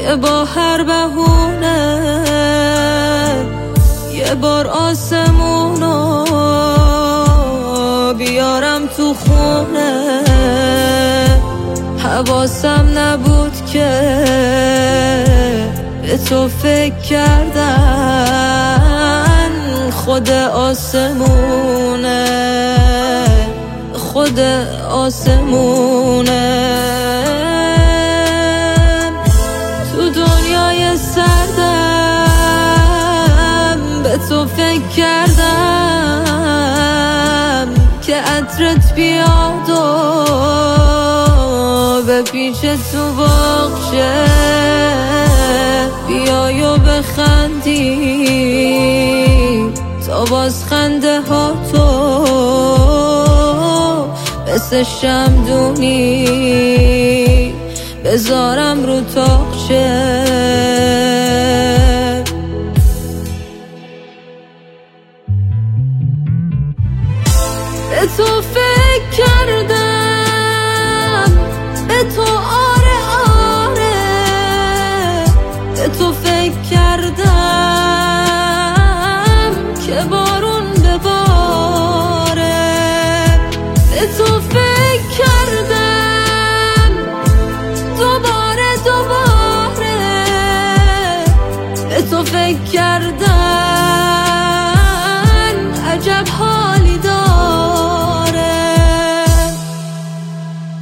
که با هر بهونه یه بار آسمونو بیارم تو خونه. حواسم نبود که به تو فکر کردن خود آسمونه، خود آسمونه. تو دنیای سردم به تو فکر کردم که عطرت بیاد و به پیش تو باغچه بیای و بخندی تا باز خنده ها تو مثل شمدونی بذارم رو تاقچه. به تو فکر کردم، به تو آره آره، به تو فکر کردم که بارون بباره. به تو فکر کردم دوباره دوباره، به تو فکر کردم